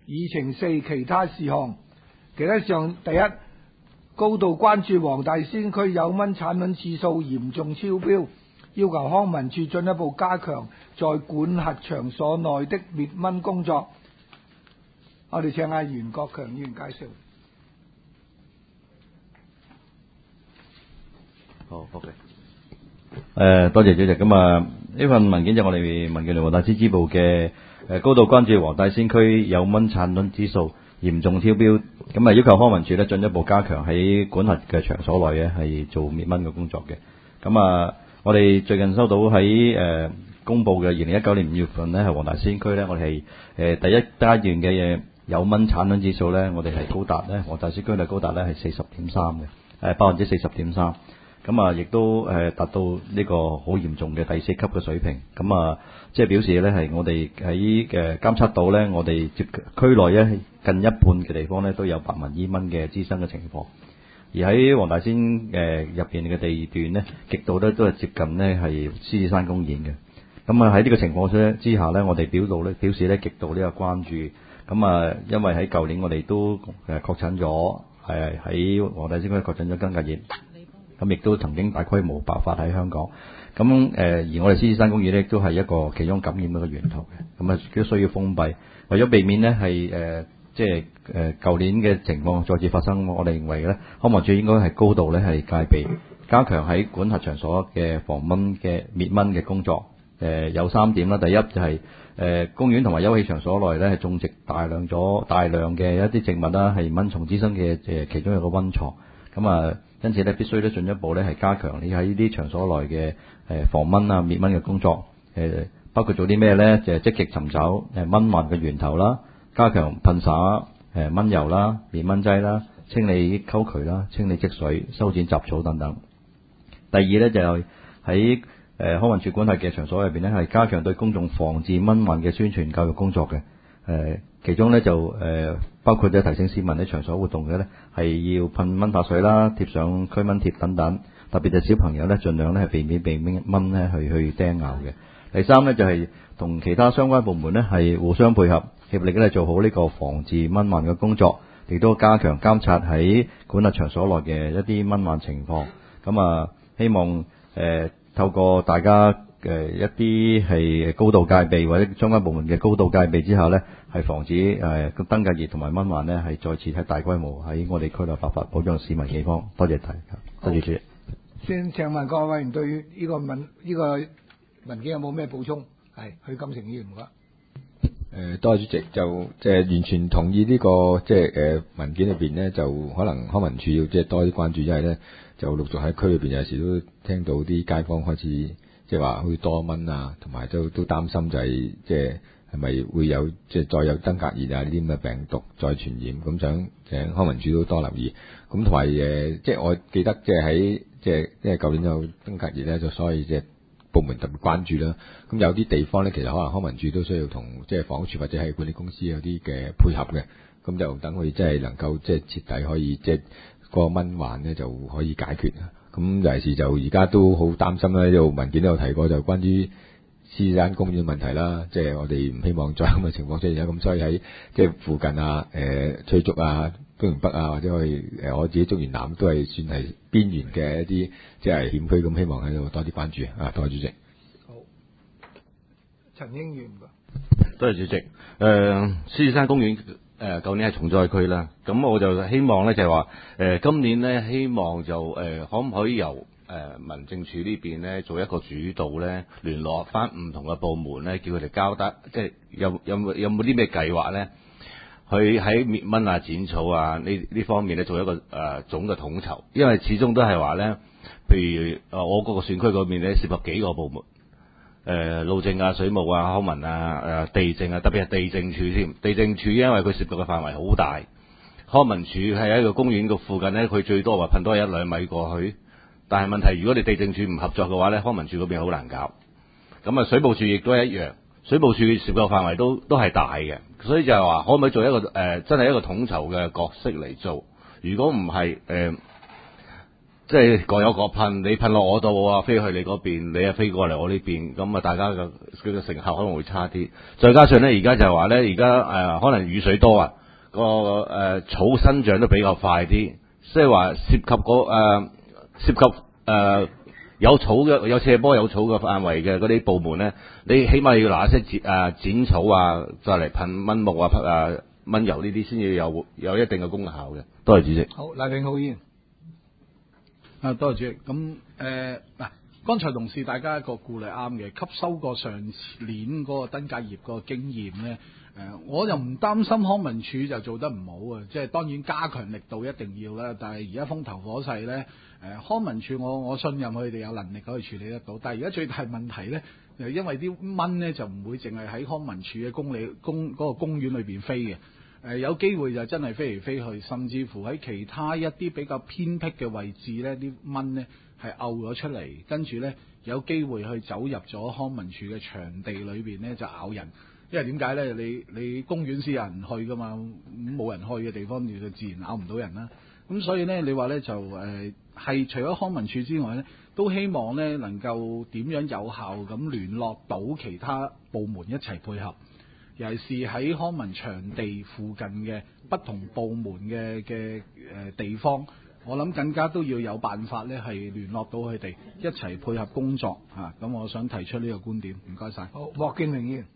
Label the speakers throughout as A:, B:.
A: 議程4其他事項。其他事項第一，高度關注黃大仙區有蚊產卵次數嚴重超標，要求康文署進一步加強在管轄場所內的滅蚊工作。我哋請阿袁國強議員介紹。
B: 好 ，OK。多謝主席。咁呢份文件就我哋民建聯黃大仙支部嘅高度關注黃大仙區有蚊產卵指數嚴重超標，咁要求康文署咧進一步加強喺管轄嘅場所內係做滅蚊嘅工作嘅。咁我哋最近收到喺公佈嘅2019年5月份咧，係黃大仙區咧，我哋係第一階段嘅有蚊產卵指數咧，我哋係高達咧，黃大仙區係高達咧係40.3嘅，40.3%。咁亦都達到呢個好嚴重嘅第4級嘅水平。咁即係表示咧係我哋喺監測到咧，我哋區內咧近一半嘅地方咧都有白紋伊蚊嘅滋生嘅情況。而喺黃大仙入邊嘅地段咧，極度咧都係接近咧係獅子山公園嘅。咁喺呢個情況之下咧，我哋表示咧極度呢個關注。咁因為喺舊年我哋都確診咗喺黃大仙區確診咗登革熱。咁亦都曾經大規模爆發喺香港，而我哋獅子山公園咧都係一個其中感染嘅源頭嘅，咁都需要封閉。為咗避免呢係舊年嘅情況再次發生，我哋認為咧康文署應該係高度咧係戒備，加強喺管轄場所嘅防蚊嘅滅蚊嘅工作。有3點啦，第一就係公園同埋休憩場所內咧係種植大量嘅一啲植物啦，係蚊蟲滋生嘅其中一個溫床。因此咧，必須咧進一步咧係加強你喺呢啲場所內嘅防蚊啊、滅蚊嘅工作。包括做啲咩咧？就係積極尋找蚊患嘅源頭啦，加強噴灑蚊油啦、滅蚊劑啦，清理溝渠啦、清理積水、修剪雜草等等。第二咧就係喺康文署管轄嘅場所入邊咧，係加強對公眾防治蚊患嘅宣傳教育工作嘅。其中咧就包括提醒市民喺場所活動嘅咧係要噴蚊拍水啦，貼上驅蚊貼等等。特別係小朋友咧，盡量咧係避免蚊咧去叮咬嘅。第三咧就係同其他相關部門咧係互相配合，協力咧做好呢個防治蚊患嘅工作，亦都加強監察喺管轄場所內嘅一啲蚊患情況。希望透過大家一啲係高度戒備或者相關部門嘅高度戒備之下呢，係防止登革熱同埋蚊患呢係再次喺大規模喺我哋區內爆發，保障市民健康。多謝大家，多謝主席。
A: 先請問各位委員對呢個文件有冇咩補充？係許金城議員唔該。
C: 多謝主席，就完全同意呢個文件裏邊呢，就可能康文署要多啲關注，因為呢就陸續喺區裏邊有時都聽到啲街坊開始話好似多蚊啊，同埋都擔心就係咪會有再有登革熱啊呢啲咁嘅病毒再傳染，咁想康文署都多留意。咁同埋我記得喺因為舊年有登革熱咧，就所以部門特別關注啦。咁有啲地方咧，其實可能康文署都需要同房屋署或者係管理公司有啲嘅配合嘅。咁就等佢能夠徹底可以個蚊患咧就可以解決。咁尤其是就而家都好擔心啦，呢度文件都有提過，就關於獅子山公園嘅問題啦。我哋唔希望再咁嘅情況出現，咁所以喺附近啊、翠竹啊、東營北啊，或者我自己中原南都係算係邊緣嘅一啲危險區，咁希望喺度多啲關注啊。多謝主席。
A: 好，陳英元。
B: 多謝主席。獅子山公園舊年係重災區啦，咁我就希望咧就係話今年咧希望就可唔可以由民政處呢邊咧做一個主導咧，聯絡翻唔同嘅部門咧，叫佢哋交得有冇啲咩計劃咧？去喺滅蚊啊、剪草啊呢方面咧做一個總嘅統籌，因為始終都係話咧，譬如我嗰個選區嗰邊咧涉及幾個部門。路政啊、水務啊、康文啊、地政啊，特別係地政處添。地政處因為佢涉及嘅範圍好大，康文署係喺個公園個附近呢，佢最多話噴多1-2米過去。但係問題，如果你地政處唔合作嘅話呢，康文署嗰邊好難搞。咁水務署亦都一樣，水務署涉及嘅範圍都係大嘅，所以就係話可唔可以做一個真係一個統籌嘅角色嚟做？如果唔係
D: 即係各有各噴，你噴落我度啊，飛去你嗰邊，你啊飛過嚟我呢邊，咁啊大家嘅成效可能會差啲。再加上咧，而家就係話咧，而家可能雨水多啊，草生長都比較快啲，即係話涉及有草嘅有斜坡有草嘅範圍嘅嗰啲部門咧，你起碼要嗱一些剪草啊，再嚟噴蚊木啊、蚊油呢啲先至有一定嘅功效嘅。多謝主席。
A: 好，賴永浩議員。
E: 多謝主席。咁嗱，剛才同事大家一個顧慮啱嘅，吸收過上年嗰個登革熱嗰個經驗咧，我又唔擔心康文署就做得唔好啊，即係當然加強力度一定要啦。但係而家風頭火勢咧，康文署我信任佢哋有能力可以處理得到。但係而家最大問題咧，因為啲蚊咧就唔會淨係喺康文署嘅嗰個公園裏邊飛嘅。有機會就真係飛嚟飛去，甚至乎喺其他一啲比較偏僻嘅位置呢，啲蚊呢係漚咗出嚟，跟住呢有機會去走入咗康文署嘅場地裏邊呢，就咬人。因為點解呢？你公園先有人去噶嘛，冇人去嘅地方，你就自然咬唔到人啦。咁所以呢，你話呢就係除咗康文署之外呢，都希望呢能夠點樣有效咁聯絡到其他部門一齊配合。尤其是喺康文場地附近嘅不同部門嘅地方，我諗更加都要有辦法咧，係聯絡到佢哋一齊配合工作嚇。咁我想提出呢個觀點，唔該晒。
A: 好，莫建榮議員。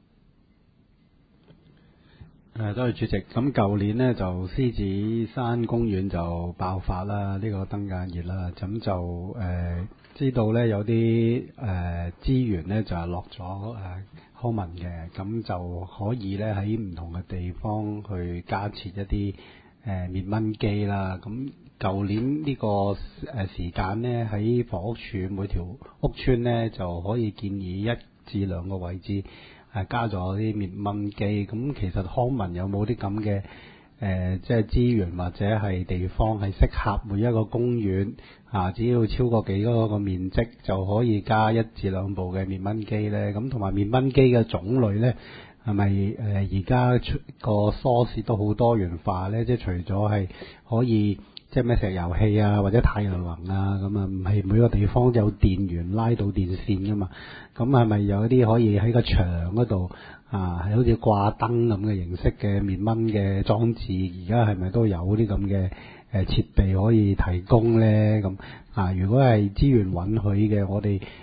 F: 多謝主席。咁舊年呢，就獅子山公園就爆發啦，呢個登革熱啦，咁就知道呢，有啲資源呢，就係落咗康文嘅，咁就可以咧喺唔同嘅地方去加設一啲滅蚊機啦。咁舊年呢個時間呢，喺房屋署每條屋邨呢，就可以建議1至2個位置加咗啲滅蚊機。咁其實康文有冇啲咁嘅即係資源或者係地方係適合每一個公園只要超過幾多個面積就可以加1至2部嘅滅蚊機呢？咁同埋滅蚊機嘅種類呢，係咪而家個 source 都好多元化呢？即係除咗係可以即係咩石油氣啊或者太陽能啊，咁啊唔係每個地方有電源拉到電線噶嘛？咁係咪有一啲可以喺個牆嗰度係好似掛燈咁嘅形式嘅滅蚊嘅裝置？而家係咪都有啲咁嘅設備可以提供呢？咁如果係資源允許嘅，我哋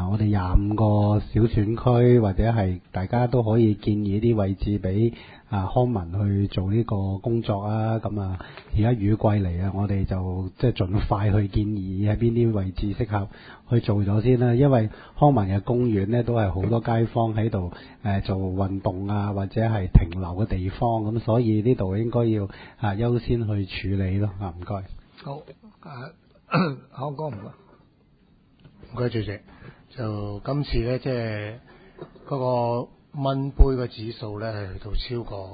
F: 25個小選區或者係大家都可以建議啲位置俾康文去做呢個工作啊。咁而家雨季嚟啊，我哋就即係盡快去建議喺邊啲位置適合去做咗先啦。因為康文嘅公園呢，都係好多街坊喺度做運動啊或者係停留嘅地方，咁所以呢度應該要優先去處理咯。唔該。
A: 好，康哥唔該。
G: 唔該，主席。就今次咧，即係嗰個蚊杯嘅指數咧，係去到超過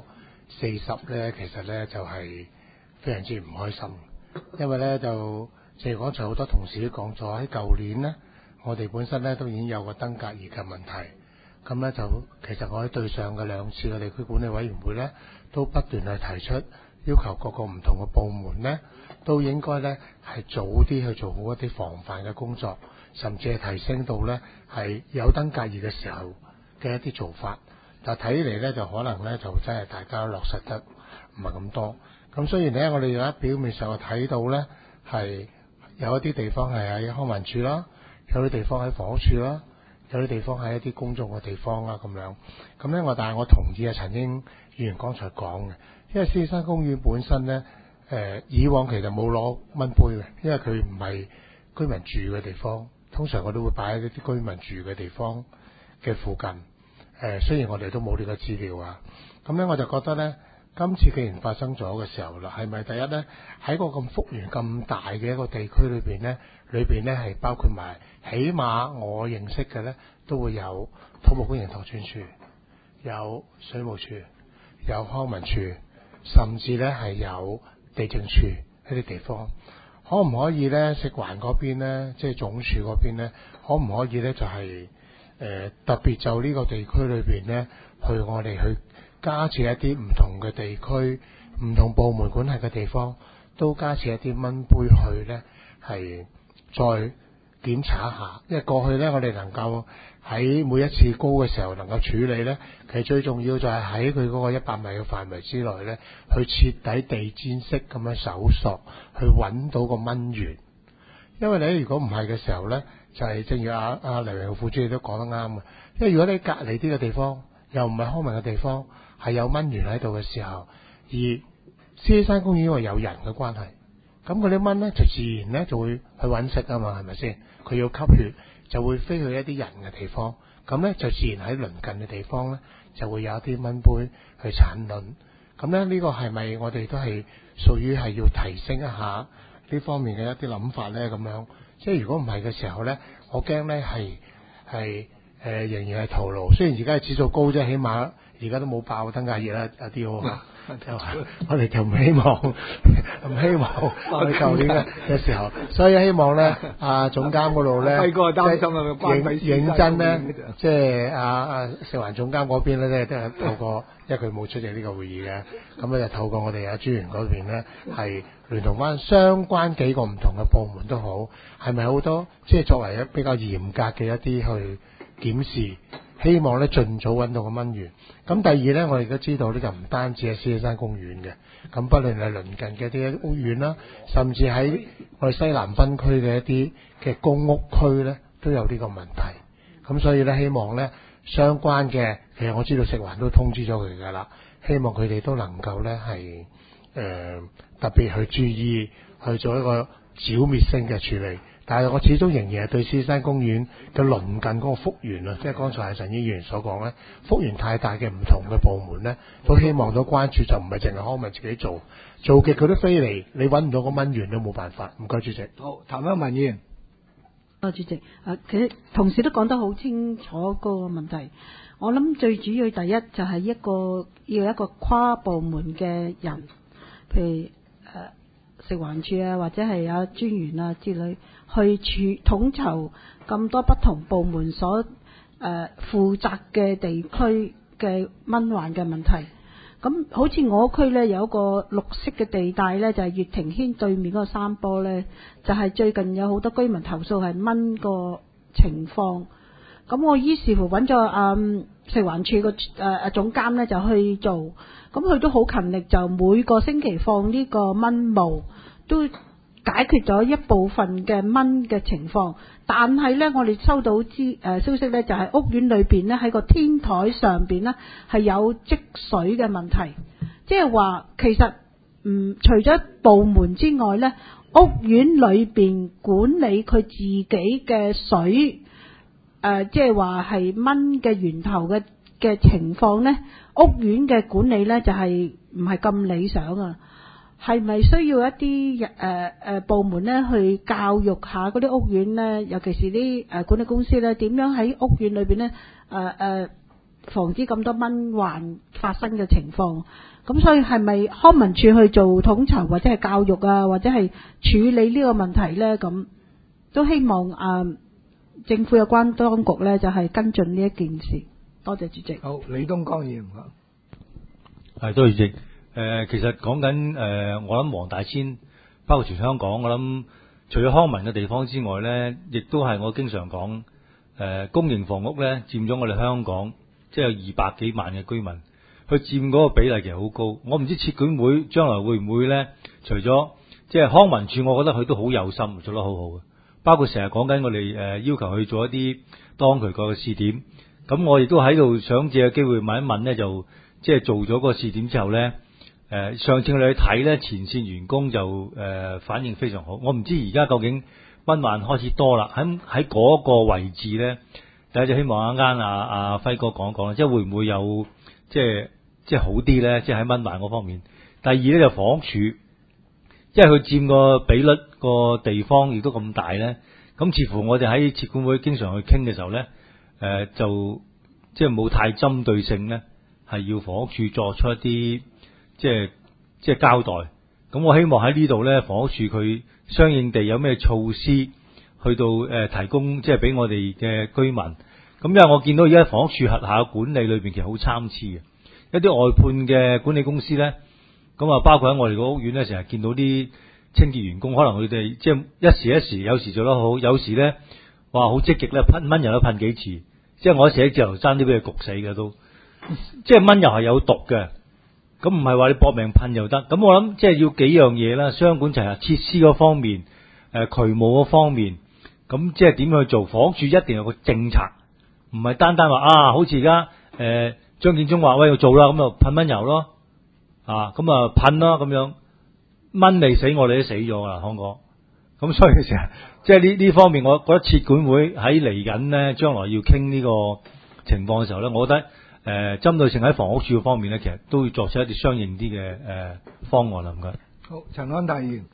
G: 40咧，其實咧就係非常之唔開心。因為咧就正如剛才好多同事都講咗，喺舊年咧，我哋本身咧都已經有個登革熱嘅問題。咁咧就其實我喺對上嘅2次嘅地區管理委員會咧，都不斷係提出要求各個唔同嘅部門咧，都應該咧係早啲去做好一啲防範嘅工作。甚至係提升到咧係有登革熱嘅時候嘅一啲做法，但係睇嚟咧就可能咧就真係大家落實得唔係咁多。咁雖然咧我哋而家表面上睇到咧係有一啲地方係喺康文署啦，有啲地方喺房屋署啦，有啲地方喺一啲公眾嘅地方啦咁樣。咁咧但係我同意陳英議員剛才講嘅，因為獅子山公園本身咧以往其實冇攞蚊杯嘅，因為佢唔係居民住嘅地方。通常我都會擺喺一啲居民住嘅地方嘅附近。雖然我哋都冇呢個資料啊，咁咧我就覺得咧，今次既然發生咗嘅時候啦，係咪第一咧喺個咁幅員咁大嘅一個地區裏邊咧係包括埋，起碼我認識嘅咧都會有土木工程拓展署、有水務署、有康文署，甚至咧係有地政處一啲地方。可唔可以咧？食環嗰邊咧，即係總署嗰邊咧，可唔可以咧？就係特別就呢個地區裏邊咧，我哋去加設一啲唔同嘅地區、唔同部門管轄嘅地方，都加設一啲蚊杯去咧，係再檢查一下，因為過去呢，我哋能夠喺每一次高嘅時候能夠處理呢，其實最重要就係喺佢嗰個100米嘅範圍之內呢，去徹底地氈式咁樣搜索，去揾到個蚊源。因為你如果唔係嘅時候呢，就係、正如阿黎榮副主席都講得啱嘅，因為如果你隔離啲嘅地方又唔係康文嘅地方，係有蚊源喺度嘅時候，而獅子山公園因為有人嘅關係，咁嗰啲蚊呢就自然呢就會去揾食啊嘛，係咪先？佢要吸血就會飛去一啲人嘅地方，咁呢就自然喺鄰近嘅地方呢就會有一啲蚊杯去產卵。咁呢呢個係咪我哋都係屬於係要提升一下呢方面嘅一啲諗法呢？咁樣即係如果唔係嘅時候呢，我驚呢係仍然係徒勞。雖然而家係指數高啫，起碼而家都冇爆登革熱啦，阿啲我哋就唔希望我哋舊年嘅時候，所以希望咧總監嗰度咧，
A: 輝哥擔心啊，
G: 認真咧，即係食環總監嗰邊咧，都係透過，因為佢冇出席呢個會議嘅，咁咧就透過我哋專員嗰邊咧，係聯同翻相關幾個唔同嘅部門都好，係咪好多即係作為比較嚴格嘅一啲去檢視。希望咧盡早揾到個蚊源。咁第二咧，我哋都知道呢就唔單止係獅子山公園嘅，咁不論係鄰近嘅啲屋苑啦，甚至喺我哋西南分區嘅一啲嘅公屋區咧，都有呢個問題。咁所以咧，希望咧相關嘅，其實我知道食環都通知咗佢㗎啦，希望佢哋都能夠咧係特別去注意去做一個剿滅性嘅處理。但係我始終仍然係對獅子山公園嘅鄰近嗰個福園啊，即係剛才係陳議員所講咧，福園太大嘅唔同嘅部門咧，都希望到關注，就唔係淨係康文自己做極佢都飛嚟，你揾唔到個蚊源都冇辦法。唔該主席。
A: 好，譚香文議員。
H: 主席，其實同事都講得好清楚嗰個問題。我諗最主要第一就係要一個跨部門嘅人，譬如食環署啊，或者係專員啊之類，去統籌咁多不同部門所負責嘅地區嘅蚊患嘅問題。咁好似我區呢，有一個綠色嘅地帶呢，就係月庭軒對面嗰個山坡呢，就係最近有好多居民投訴係蚊個情況。咁我於是乎揾咗食環署個總監呢，就去做，咁佢都好勤力，就每個星期放呢個蚊霧，都解決咗一部分嘅蚊嘅情況。但係呢，我哋收到消息呢，就係屋苑裏邊呢，喺個天台上邊呢，係有積水嘅問題，即係話其實除咗部門之外呢，屋苑裏邊管理佢自己嘅水。即係話係蚊嘅源頭嘅情況呢，屋苑嘅管理呢就係唔係咁理想啊？係咪需要一啲部門呢去教育下嗰啲屋苑呢？尤其是啲管理公司呢，點樣喺屋苑裏邊呢防止咁多蚊患發生嘅情況？咁所以係咪康文署去做統籌或者係教育啊，或者係處理呢個問題呢？咁都希望政府有關當局咧，就係跟進呢一件事。多謝主席。
A: 好，李東江議員。
I: 係，多謝主席。其實講緊我諗黃大仙，包括全香港，我諗除咗康文嘅地方之外咧，亦都係我經常講公營房屋咧，佔咗我哋香港即係有200幾萬嘅居民，佢佔嗰個比例其實好高。我唔知設管會將來會唔會咧，除咗即係康文署，我覺得佢都好有心，做得好好嘅。包括成日講緊我哋要求去做一啲當渠個試點，咁我亦都喺度想借個機會問一問呢，就即係做咗個試點之後呢，上次我哋去睇呢，前線員工就反應非常好。我唔知而家究竟蚊患開始多啦，喺嗰個位置呢，第一就希望一間阿輝哥講一講啦，即係會唔會有即係好啲呢？即係喺蚊患嗰方面。第二呢，就房屋署。因為佢佔個比率個地方亦都咁大咧，咁似乎我哋喺設管會經常去傾嘅時候咧，就即係冇太針對性咧，係要房屋署作出一啲即係交代。咁我希望喺呢度咧，房屋署佢相應地有咩措施去到提供即係俾我哋嘅居民。咁因為我見到而家房屋署轄下嘅管理裏邊其實好參差嘅，一啲外判嘅管理公司咧。咁啊，包括喺我哋個屋苑咧，成日見到啲即清潔員工，可能佢哋即係一時，有時做得好，有時咧哇好積極咧，噴蚊油都噴幾次，即係我寫字樓爭啲俾佢焗死嘅都，即係蚊油係有毒嘅，咁唔係話你搏命噴就得，咁我諗即係要幾樣嘢啦，雙管齊下，設施嗰方面，渠務嗰方面，咁即係點去做？房屋署一定有個政策，唔係單單話啊，好似而家張建宗話喂要做啦，咁就噴蚊油咯，啊咁啊噴咯咁樣。蚊未死，我哋都死咗啦，香港。咁所以其實即係呢方面，我覺得設管會喺嚟緊咧，將來要傾呢個情況嘅時候咧，我覺得針對性喺房屋署方面咧，其實都會作出一啲相應啲嘅方案啦。唔該。
A: 好，陳安大議員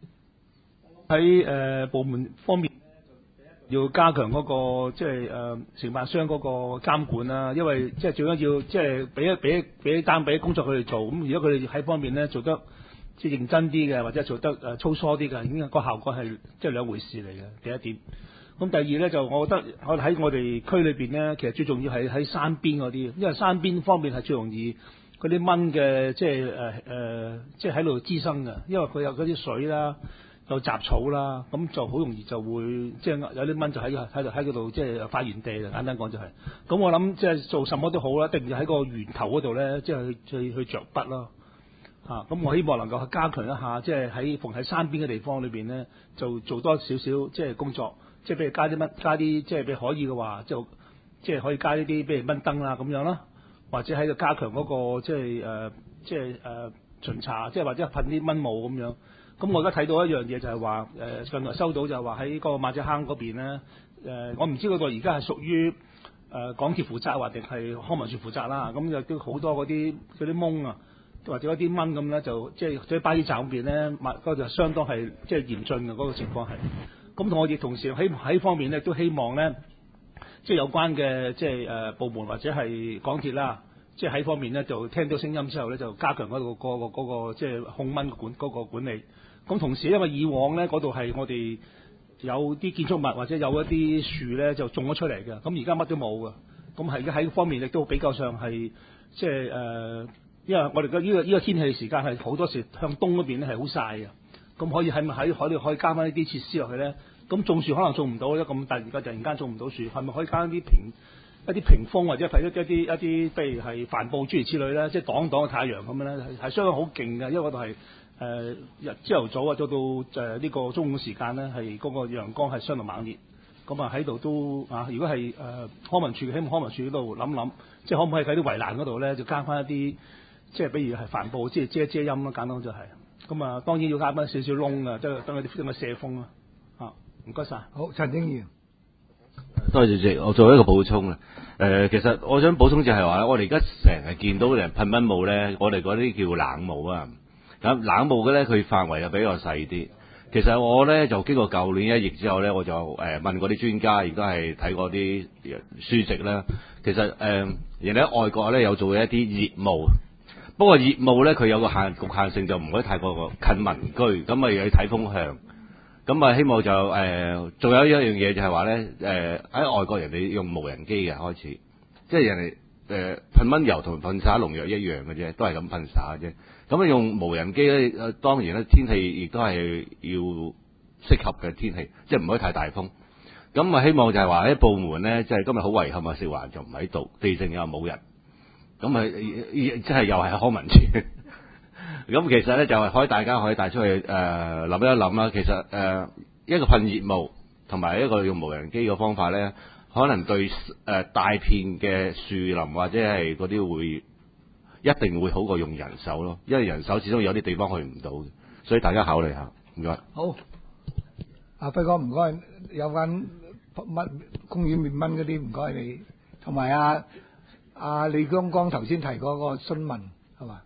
J: 喺部門方面要加強嗰個即係承辦商嗰個監管啦，因為即係最緊要即係俾單俾工作佢哋做，咁如果佢哋喺方面咧做得即係認真啲嘅，或者做得粗疏啲嘅，已經個效果係即係兩回事嚟嘅。第一點，咁第二咧就我覺得我喺我哋區裏邊咧，其實最重要係喺山邊嗰啲，因為山邊方面係最容易嗰啲蚊嘅即係即係喺度滋生嘅，因為佢有嗰啲水啦，有雜草啦，咁就好容易就會即係有啲蚊就喺嗰度即係發源地啦。簡單講就係、是，咁我諗即係做什麼都好啦，一定要喺個源頭嗰度咧，即係去着筆咯。咁我希望能夠加強一下，即係喺山邊嘅地方裏邊咧，就做多少少即係工作，即係譬如加啲即係譬如可以嘅話，就即係可以加呢啲譬如蚊燈啦咁樣啦，或者喺度加強嗰個即係巡查，即係或者噴啲蚊霧咁樣。咁我而家睇到一樣嘢就係話近來收到就係話喺個馬仔坑嗰邊咧，我唔知嗰度而家係屬於港鐵負責或定係康文署負責啦。咁有都好多嗰啲蚊啊，或者一啲蚊咁咧，就即係喺巴士站嗰邊咧，嗰度相當係即係嚴峻嘅嗰個情況係。咁我亦同時喺方面咧，都希望咧，即係有關嘅即係部門或者係港鐵啦，即係喺方面咧就聽到聲音之後咧，就加強嗰個即係控蚊嗰個管理。咁同時因為以往咧嗰度係我哋有啲建築物或者有一啲樹咧就種咗出嚟嘅，咁而家乜都冇嘅。咁係而家喺方面亦都比較上係即係因為我哋嘅呢個天氣時間係好多時向東嗰邊咧係好曬嘅，咁可以喺海度可以加翻呢啲設施落去咧？咁種樹可能種唔到，咁突然間種唔到樹，係咪可以加一啲屏風或者一啲譬如係帆布諸如此類咧，即係擋個太陽咁樣咧，係相當好勁嘅，因為嗰度係朝頭早啊，到到呢個中午時間咧，係嗰個陽光係相當猛烈。咁啊喺度都如果係康文署，希望康文署嗰度諗，即係可唔可以喺啲圍欄嗰度咧，就加翻一啲。即係比如係帆布，即係遮陰咯，簡單就係、是。咁啊，當然要加翻少少窿啊，即係等佢啲射風啊。唔該晒。
A: 好，陳英賢。
D: 多謝主席，我做一個補充啊。其實我想補充就係話我哋而家成日見到人噴蚊霧咧，我哋嗰啲叫冷霧啊。咁冷霧嘅咧，佢範圍又比較細啲。其實我咧就經過舊年1疫之後咧，我就問過啲專家，亦都係睇過啲書籍啦。其實人哋喺外國咧有做一啲熱霧。不過熱霧咧，佢有個局限性，就唔可以太過近民居，咁啊又要睇風向。咁啊希望就仲有一樣嘢就係話咧，喺外國人哋用無人機嘅開始，即係人哋噴蚊油同噴灑農藥一樣嘅啫，都係咁噴灑嘅啫。咁啊用無人機咧，當然咧天氣亦都係要適合嘅天氣，即係唔可以太大風。咁啊希望就係話喺部門咧，即係今日好遺憾啊，食環就唔喺度，地政又冇人。咁即係又係康文署。咁其實咧就係大家可以帶出去諗一諗啦。其實一個噴熱霧同埋一個用無人機嘅方法咧，可能對大片嘅樹林或者係嗰啲一定會好過用人手咯。因為人手始終有啲地方去唔到嘅，所以大家考慮下。唔該。
A: 好，阿輝哥唔該，有關公園滅蚊嗰啲唔該你，同埋李剛剛頭先提嗰個詢問係嘛？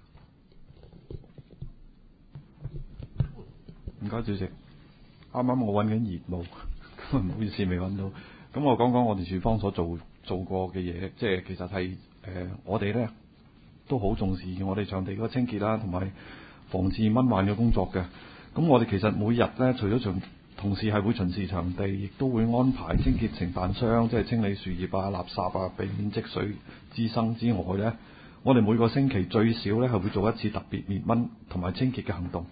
K: 唔該主席，啱啱我揾緊熱霧，唔好意思未揾到。咁我講講我哋署方所做過嘅嘢，即係其實係我哋咧都好重視我哋場地嗰個清潔啦，同埋防治蚊患嘅工作嘅。咁我哋其實每日咧，除咗同事係會巡視場地，亦都會安排清潔承辦商，即係清理樹葉啊、垃圾啊，避免積水滋生之外咧，我哋每個星期最少咧係會做一次特別滅蚊同埋清潔嘅行動。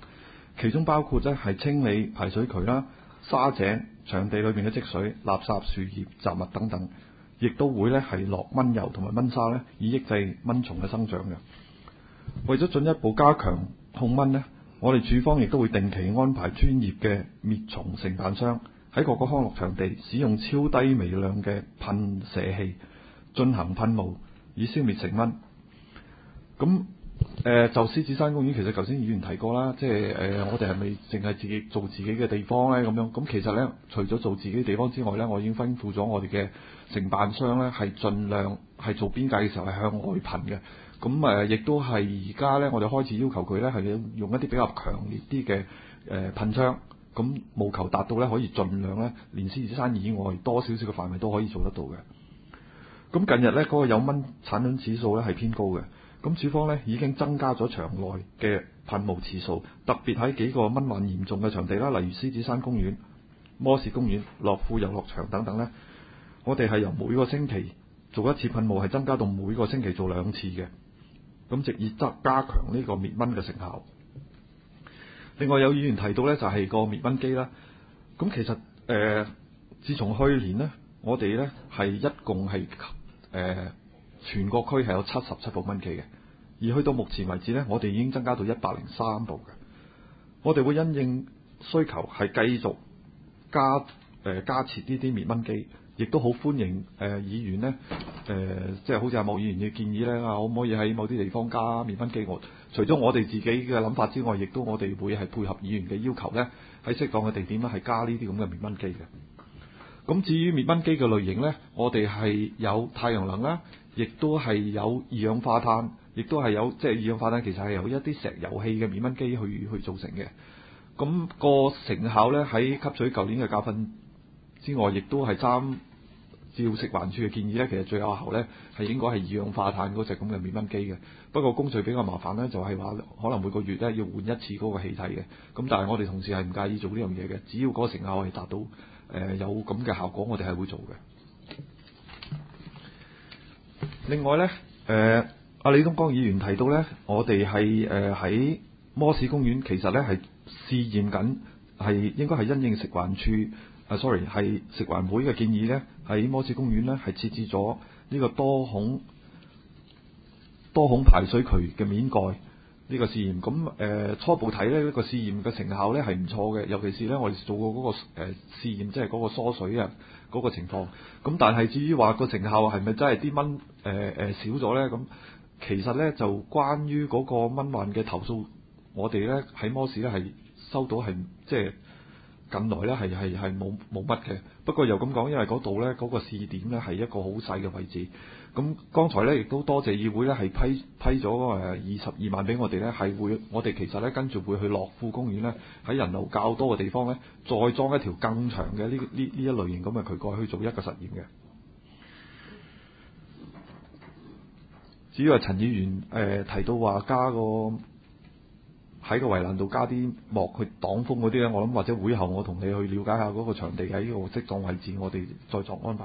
K: 其中包括咧係清理排水渠啦、沙井、場地裏邊嘅積水、垃圾、樹葉、雜物等等，亦都會咧係落蚊油同埋蚊砂咧，以抑制蚊蟲嘅生長嘅。為咗進一步加強控蚊呢，我哋署方亦都會定期安排專業嘅滅蟲承辦商喺各個康樂場地使用超低微量嘅噴射器進行噴霧，以消滅成蚊。咁就獅子山公園，其實頭先議員提過啦，即係我哋係咪淨係自己做自己嘅地方呢？咁樣咁其實呢，除咗做自己地方之外呢，我已經吩咐咗我哋嘅承辦商呢，係盡量係做邊界嘅時候係向外噴嘅。咁亦都係而家呢，我哋開始要求佢呢，係用一啲比較強烈啲嘅噴槍，咁務求達到呢，可以盡量呢，連獅子山以外多少少嘅範圍都可以做得到嘅。咁近日呢，嗰個有蚊產卵指數呢係偏高嘅。咁署方咧已經增加咗場內嘅噴霧次數，特別喺幾個蚊患嚴重嘅場地啦，例如獅子山公園、摩士公園、樂富遊樂場等等咧，我哋係由每個星期做一次噴霧，係增加到每個星期做2次嘅，咁藉以加強呢個滅蚊嘅成效。另外有議員提到咧就係個滅蚊機啦，咁其實自從去年呢，我哋咧係一共係全個區係有77部蚊機嘅，而去到目前為止呢，我哋已經增加到103部嘅。我哋會因應需求係繼續加設呢啲滅蚊機，亦都好歡迎議員呢，即係好似阿莫議員嘅建議呢，可唔可以喺某啲地方加滅蚊機？除咗我哋自己嘅諗法之外，亦都我哋會係配合議員嘅要求呢，喺適當嘅地點呢係加呢啲咁嘅滅蚊機嘅。咁至於滅蚊機嘅類型呢，我哋係有太陽能啦。亦都係有二氧化碳，亦都係有即係二氧化碳，其實係由一啲石油氣嘅滅蚊機去造成嘅。咁個成效呢，喺吸取舊年嘅教訓之外，亦都係參照食環署嘅建議呢，其實最有效呢係應該係二氧化碳嗰隻咁嘅滅蚊機嘅。不過工序比較麻煩呢，就係話可能每個月呢要換一次嗰個氣體嘅。咁但係我哋同事係唔介意做呢樣嘢嘅，只要嗰個成效係達到有咁嘅效果，我哋係會做嘅。另外呢，阿李東江議員提到呢，我哋係喺摩士公園，其實呢係試驗緊，係應該係因應食環署係食環會嘅建議呢，喺摩士公園呢係設置咗呢個多孔排水渠嘅面蓋呢個試驗。咁初步睇呢個試驗嘅成效呢係唔錯嘅，尤其是呢我哋做過嗰個試驗，即係嗰個疏水啊嗰個情況。咁但係至於話個成效係咪真係啲蚊少咗呢？咁其實呢，就關於嗰個蚊患嘅投訴，我哋呢喺摩士呢係收到係即係近來呢係冇乜嘅。不過又咁講，因為嗰度呢嗰個試點呢係一個好細嘅位置。咁剛才呢亦都多謝議會呢係批咗22萬俾我哋呢，係會我哋其實呢跟住會去樂富公園呢，喺人流較多嘅地方呢，再裝一條更長嘅呢一類型咁嘅渠蓋去做一個實驗嘅。至於陳議員提到話加喺個圍欄度加啲幕去擋風嗰啲咧，我諗或者會後我同你去了解下嗰個場地喺呢個適當位置，我哋再作安排。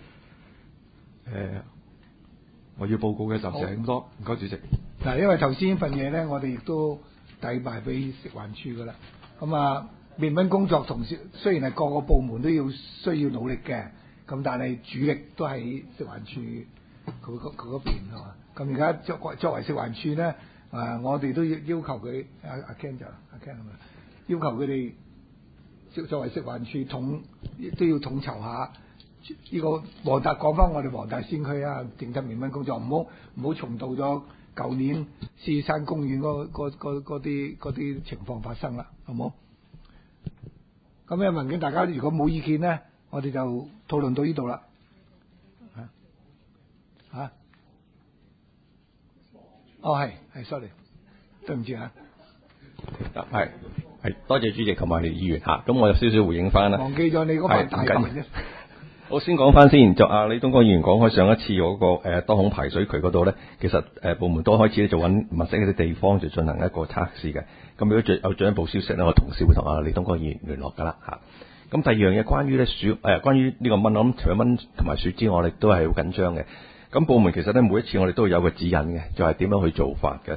K: 我要報告嘅就係咁多，唔該主席。
A: 嗱，因為頭先份嘢咧，我哋亦都遞埋俾食環署噶啦。咁啊，滅蚊工作同時雖然係各個部門都需要努力嘅，咁但係主力都喺食環署佢嗰邊係嘛。咁而家作為食環署咧，我哋都要求佢阿 Ken 就阿 Ken 係咪？要求佢哋作為食環署都要統籌下呢個講翻我哋黃大仙區啊，整體滅蚊工作，唔好重蹈咗舊年獅子山公園嗰啲情況發生啦，好冇？咁嘅文件大家如果冇意見咧，我哋就討論到呢度啦。係 sorry， 對唔住啊。
L: 係多謝主席同埋你議員嚇，咁我有少少回應翻啦。
A: 忘記咗你嗰份大文啫。
L: 我先講翻先，就李東江議員講開上一次嗰個多孔排水渠嗰度咧，其實部門都開始做緊物色一啲地方就進行一個測試嘅。咁如果有進一步消息咧，我同事會同李東江議員聯絡㗎啦嚇。咁第二樣嘢關於咧關於呢個蚊，我諗除咗蚊同埋鼠之外，我哋都係好緊張嘅。咁部門其實咧每一次我哋都有個指引嘅，就係點樣去做法嘅。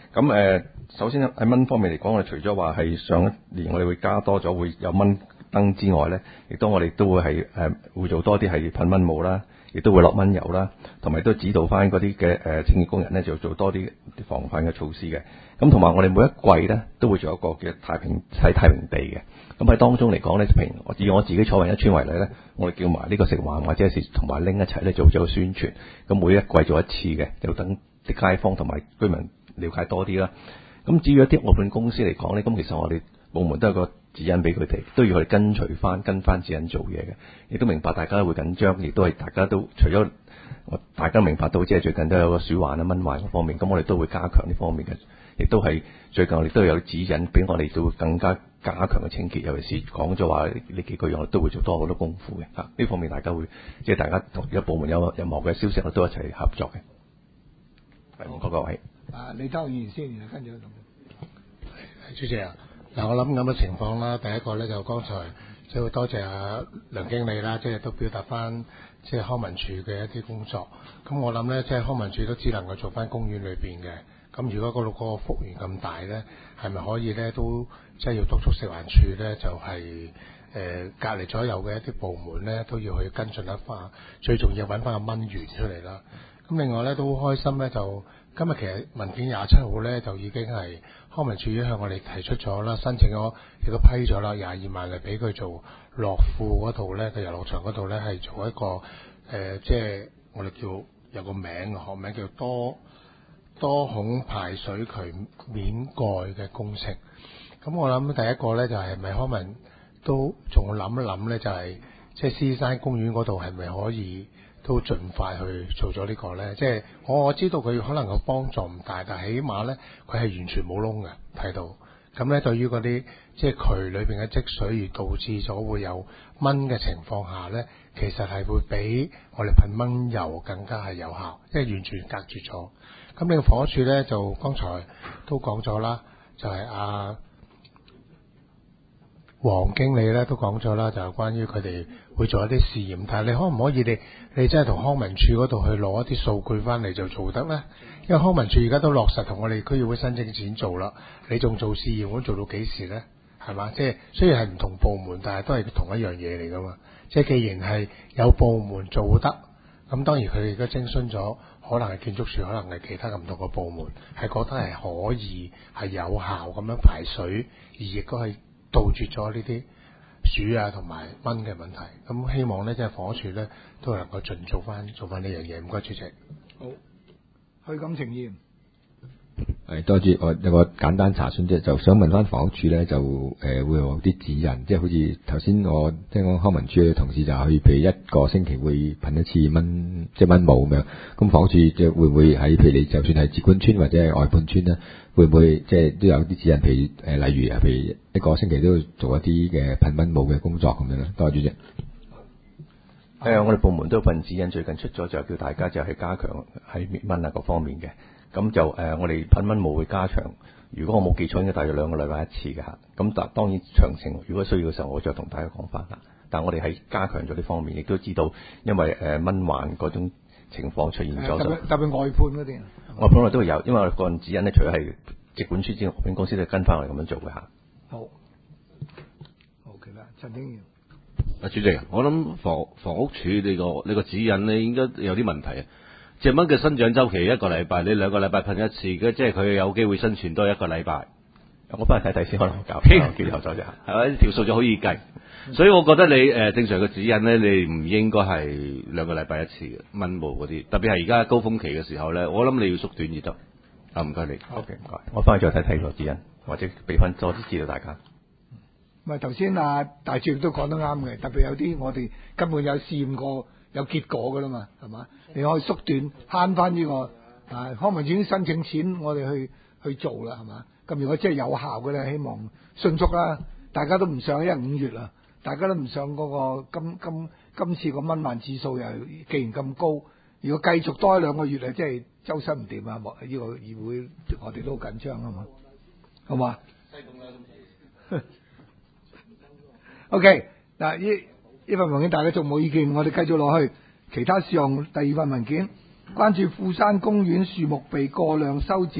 L: 咁首先喺蚊方面嚟講，我哋除咗話係上一年我哋會加多咗會有蚊燈之外咧，亦都我哋都會係會做多啲係噴蚊霧啦，亦都會落蚊油啦，同埋都指導翻嗰啲嘅清潔工人咧就做多啲防範嘅措施嘅。咁同埋我哋每一季咧都會做一個嘅太平地嘅。咁喺當中嚟講咧，譬如以我自己彩雲一村為例咧，我哋叫埋呢個食環或者係同埋拎一齊咧做咗個宣傳。咁每一季做一次嘅，就等啲街坊同埋居民了解多啲啦。咁至於一啲外判公司嚟講咧，咁其實我哋部門都有個指引俾佢哋，都要佢哋跟翻指引做嘢嘅。亦都明白大家都會緊張，亦都係大家都除咗大家明白到即係最近都有個鼠患啊、蚊患嗰方面，咁我哋都會加強呢方面嘅。亦都係最近我哋都有指引俾我哋，都會更加加強嘅清潔。尤其是講咗話呢幾個月，我哋都會做多好多功夫嘅嚇。呢方面大家會即係大家同一個部門有任何嘅消息，我都一齊合作嘅。唔該各位。
A: 李德議員先，然後跟住
G: 主席啊，嗱我諗咁嘅情況啦，第一個咧就剛才即係多謝阿梁經理啦，即係都表達翻即係康文署嘅一啲工作。咁我諗咧，即係康文署都只能夠做翻公園裏邊嘅。咁如果嗰度個幅員咁大咧，係咪可以咧都即係要督促食環署咧，就係隔離左右嘅一啲部門咧都要去跟進一翻，最重要揾翻個蚊源出嚟啦。咁另外咧都好開心咧，就今日其實文件27號咧就已經係康文署已經向我哋提出咗啦，申請咗亦都批咗啦，22萬嚟俾佢做樂富嗰度咧嘅遊樂場嗰度咧係做一個即係我哋叫有個名學名叫多孔排水渠面蓋嘅工程。咁我諗第一個咧就係咪康文都仲諗一諗咧，就係即係獅山公園嗰度係咪可以都盡快去做咗呢個咧？即係我知道佢可能個幫助唔大，但係起碼咧佢係完全冇窿嘅睇到。咁咧對於嗰啲即係渠裏邊嘅積水而導致咗會有蚊嘅情況下咧，其實係會比我哋噴蚊油更加係有效，即係完全隔絕咗。咁呢個房屋署咧就剛才都講咗啦，就係黃經理咧都講咗啦，就係關於佢哋會做一啲試驗，但係你可唔可以你真係同康文署嗰度去攞一啲數據翻嚟就做得咧？因為康文署而家都落實同我哋區議會申請錢做啦，你仲做試驗，咁做到幾時咧？係嘛？即係雖然係唔同部門，但係都係同一樣嘢嚟噶嘛。即係既然係有部門做得，咁當然佢哋而家徵詢咗，可能係建築署，可能係其他唔同嘅部門，係覺得係可以係有效咁樣排水，而亦都係杜絕咗呢啲鼠啊同埋蚊嘅問題。咁希望咧，即係房屋署咧都能夠盡做翻呢樣嘢。唔該，主席。
A: 好，許錦情議員。
C: 多謝，我有個簡單查詢啫，就想問翻房屋署咧，就會有啲指引，即係好似頭先我聽講康文署嘅同事就去，譬如一個星期會噴一次蚊霧咁樣。咁房屋署即係會唔會喺譬如你就算係自管村或者係外判村咧，會唔會即係都有啲指引？譬如例如一個星期都要做一啲嘅噴蚊霧嘅工作咁樣咧。多謝主席。
L: 我哋部門都有份指引，最近出咗就叫大家就係加強喺滅蚊啊各方面嘅。咁就我哋噴蚊霧會加強，如果我冇記錯應該大約2個禮拜一次嘅嚇。咁當然詳情如果需要嘅時候，我再同大家講翻啦。但我哋係加強咗呢方面，亦都知道因為蚊患嗰種情況出現咗，
A: 特別外判嗰啲。
L: 外判我都會有，因為我哋個人指引咧，除咗係直管處之外，外判公司都跟翻我哋咁樣做嘅嚇。
A: 好，OK啦，陳經理。
D: 主席，我諗房屋署呢個指引咧，應該有啲問題啊。隻蚊嘅生長週期1個禮拜，你2個禮拜噴一次，即係佢有機會生存多1個禮拜。
L: 我翻嚟睇睇先，可能教後咗啫，
D: 係咪條數就好易計？所以我覺得你正常嘅指引咧，你唔應該係2個禮拜一次嘅蚊霧嗰啲，特別係而家高峰期嘅時候咧，我諗你要縮短而得。唔該你。
L: OK，唔該。我翻去再睇個指引，或者俾翻多啲資料大家。
A: 唔係頭先大主席都講得啱嘅，特別有啲我哋根本有試驗過有結果㗎啦嘛，係嘛？你可以縮短慳翻呢個康文署已經申請錢，我哋去做啦，係嘛？咁如果真係有效嘅咧，希望迅速啦。大家都唔想，因為5月啦，大家都唔想嗰個今次個蚊患指數又既然咁高，如果繼續多1-2個月咧，即係周身唔掂啊！呢個議會我哋都好緊張啊嘛，好嘛？OK， 嗱呢份文件大家仲冇意見，我哋繼續落去其他事項。第2份文件關注富山公園樹木被過量修剪，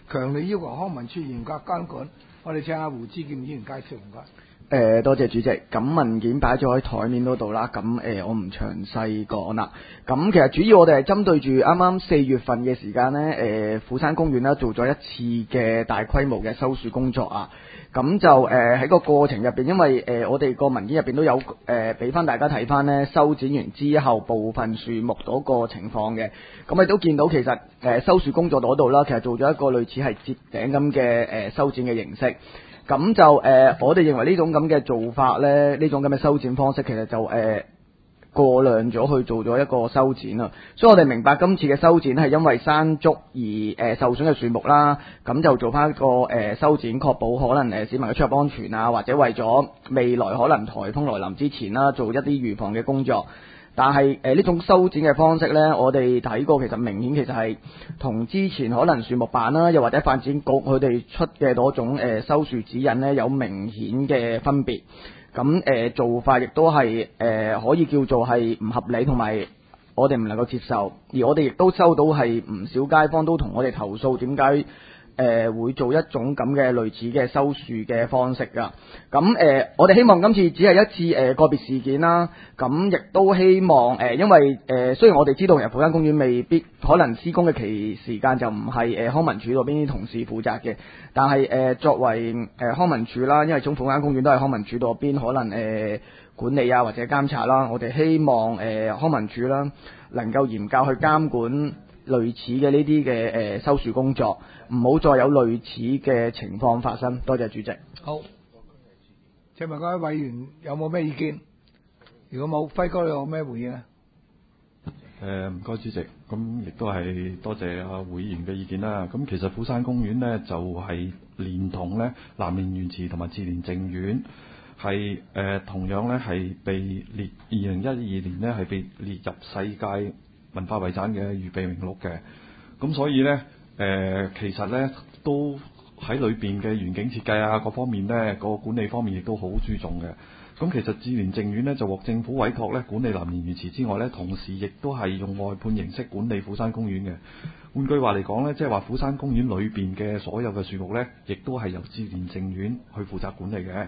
A: 強烈要求康文署嚴格監管。我哋請阿胡志健議員介紹，唔該。
M: 多謝主席。咁文件擺咗喺台面嗰度啦，咁我唔詳細講啦。咁其實主要我哋係針對住啱啱4月份嘅時間呢，虎山公園啦做咗一次嘅大規模嘅收樹工作啊。咁就喺個過程入邊，因為我哋個文件入邊都有俾翻大家睇翻呢修剪完之後部分樹木嗰個情況嘅。咁你都見到其實收樹工作嗰度啦，其實做咗一個類似係接頂咁嘅修剪嘅形式。咁就我哋認為呢種咁嘅做法呢，呢種咁嘅修剪方式其實就過量咗去做咗一個修剪啊，所以我哋明白今次嘅修剪係因為山竹而受損嘅樹木啦，咁就做翻一個修剪，確保可能市民嘅出入安全啊，或者為咗未來可能颱風來臨之前啦，做一啲預防嘅工作。但係呢種修剪嘅方式呢，我哋睇過其實明顯其實係同之前可能樹木辦啦，又或者發展局佢哋出嘅嗰種收樹指引呢，有明顯嘅分別。咁做法亦都係可以叫做係唔合理，同埋我哋唔能夠接受。而我哋亦都收到係唔少街坊都同我哋投訴，點解會做一種咁嘅類似嘅收樹嘅方式㗎？咁我哋希望今次只係一次個別事件啦。咁亦都希望因為雖然我哋知道其實虎山公園未必可能施工嘅期時間就唔係康文署嗰邊啲同事負責嘅，但係作為康文署啦，因為從虎山公園都係康文署嗰邊可能管理啊或者監察啦，我哋希望康文署啦能夠嚴格去監管類似嘅呢啲嘅收樹工作，唔好再有類似嘅情況發生。多謝主席。
A: 好，請問各位委員有冇咩意見？如果冇，輝哥你有咩回應啊？
K: 唔該主席，咁亦都係多謝阿會員嘅意見啦。咁其實虎山公園呢，就係連同呢南面園池同埋志蓮淨苑係同樣呢係被列2012年呢係被列入世界文化遺產嘅預備名錄嘅。咁所以呢，其實呢都喺裏邊嘅園景設計啊各方面呢，個管理方面亦都好注重嘅。咁其實志蓮淨苑呢就獲政府委託咧管理南面園池之外咧，同時亦都係用外判形式管理虎山公園嘅。換句話嚟講咧，即係話虎山公園裏邊嘅所有嘅樹木咧，亦都係由志蓮淨苑去負責管理嘅。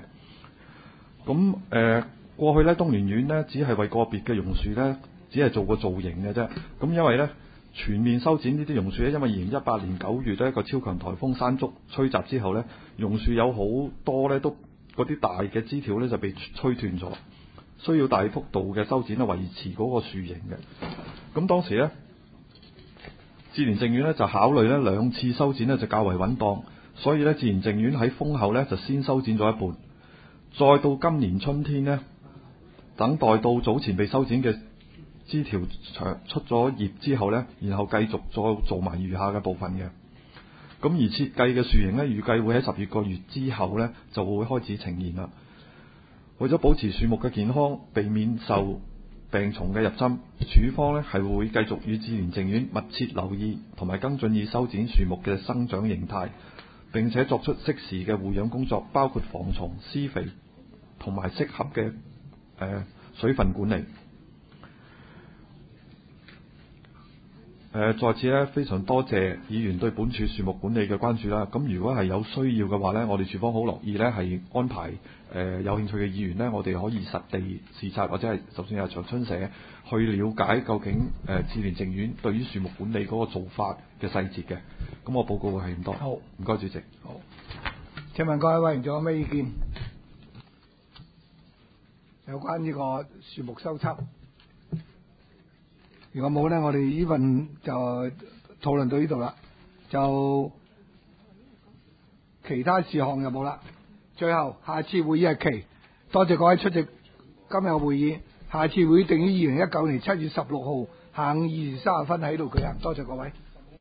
K: 咁過去咧東蓮苑呢，只係為個別嘅榕樹咧，只係做個造型嘅啫。咁因為咧全面修剪呢啲榕樹咧，因為2018年9月咧一個超強颱風山竹吹襲之後咧，榕樹有好多咧都嗰啲大嘅枝條咧就被吹斷咗，需要大幅度嘅修剪咧維持嗰個樹形嘅。咁當時咧，志蓮淨苑咧就考慮咧2次修剪咧就較為穩當，所以咧志蓮淨苑喺風後咧就先修剪咗一半，再到今年春天呢，等待到早前被修剪嘅枝條出咗葉之後咧，然後繼續再做埋餘下嘅部分嘅。咁而設計嘅樹形咧，預計會喺10個月之後咧就會開始呈現啦。為咗保持樹木嘅健康，避免受病蟲嘅入侵，署方咧係會繼續與志蓮淨苑密切留意同埋跟進以修剪樹木嘅生長形態，並且作出適時嘅護養工作，包括防蟲、施肥同埋適合嘅水分管理。在此咧，非常多謝議員對本處樹木管理嘅關注啦。咁如果係有需要嘅話呢，我哋署方好樂意呢係安排有興趣嘅議員呢，我哋可以實地視察，或者係就算有長春社去了解究竟志蓮淨苑對於樹木管理嗰個做法嘅細節嘅。咁我報告係咁多。好，唔該主席。
A: 好，請問各位委員仲有咩意見？有關呢個樹木修葺？如果冇呢，我哋呢份就討論到呢度啦。就其他事項有冇啦？最後下次會議日期，多謝各位出席今日會議。下次會定於2019年7月16號下午2時30分喺度舉行。多謝各位。